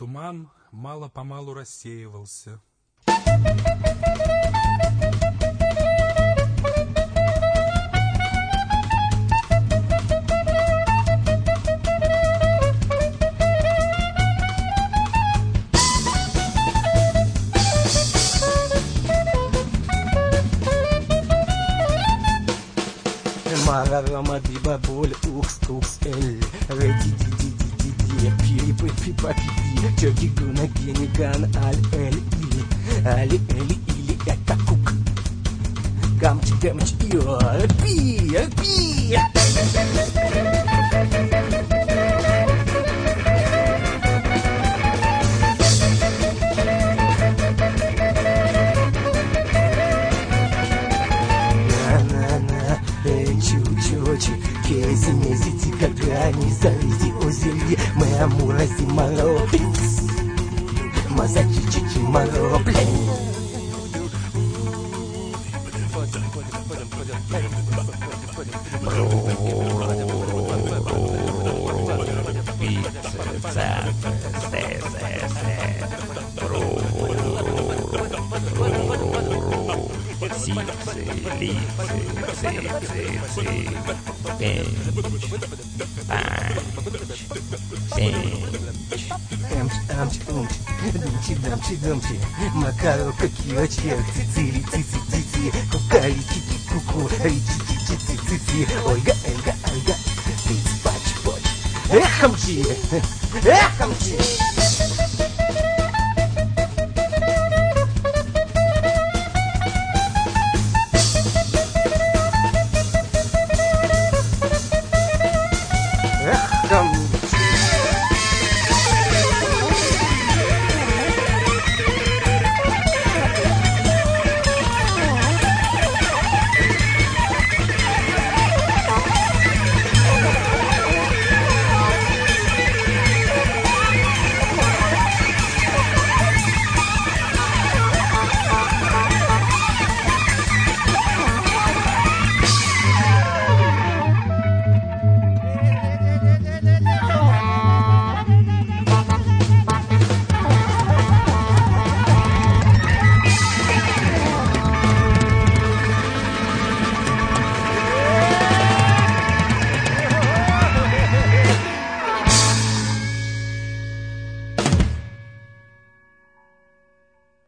Туман мало-помалу рассеивался. Марарама бибаболь, укс, укс, эль, ди-ди-ди-ди-ди-ди, пири-пи-пи-пи-пи, чоки-гуна, гени-ган, али-эли, это кук. Гамч, йо, пи. Кейси, мези, когда не завези о земле, мы амурази маро, мазачичичи маро, Дамчи, макарока, кирочек, цици, кукали, куку, цици, ойга, пиц, пач, эхамчи.